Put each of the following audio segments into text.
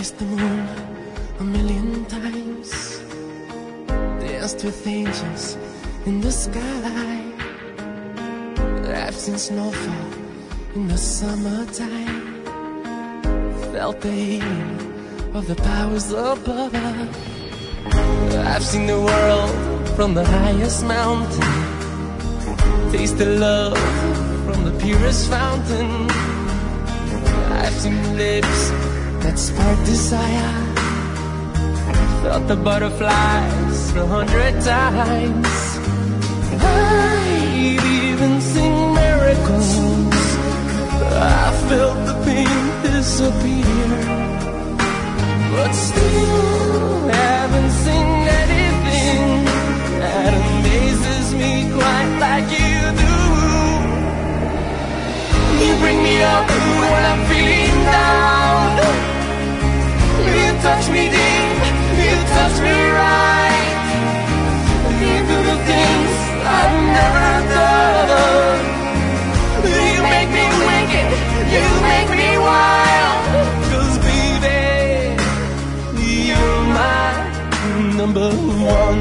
kissed the moon a million times, danced with angels in the sky. I've seen snowfall in the summertime, felt the healing of the powers above. I've seen the world from the highest mountain, tasted love from the purest fountain. I've seen lips that spark desire, felt the butterflies 100 times. I've even seen miracles, I felt the pain disappear, but still haven't seen anything that amazes me quite like you do. You bring me up when I'm feeling down, you touch me deep, you touch me right, you do the things I've never done. You make me wicked, you make me wild, 'cause baby, you're my number one.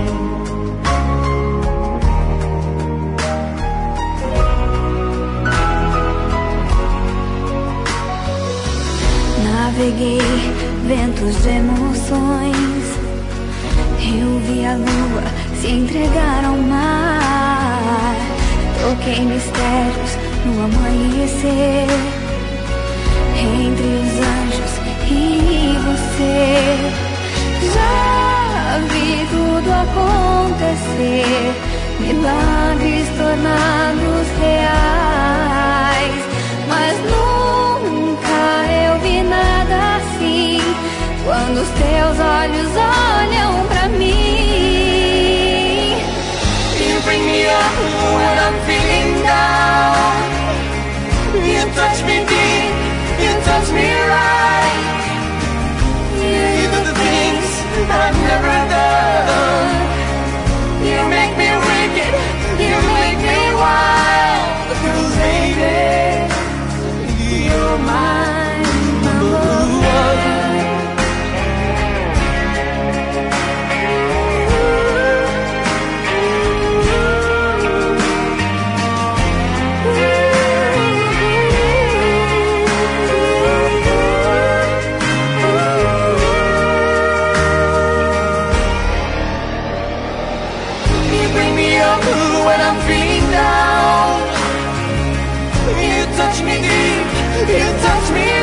Naveguei ventos de emoções, eu vi a lua se entregar ao mar, toquei mistérios no amanhecer, entre os anjos e você. Já vi tudo acontecer, milagres tornados reais, mas nunca eu vi nada assim, quando os teus olhos olham pra mim. You bring me up when I'm feeling down, you touch me deep, you touch me right, you do the things I've never done. You make me wicked, you make me wild, 'cause baby, you're my number one. When I'm feeling down, you touch me deep, you touch me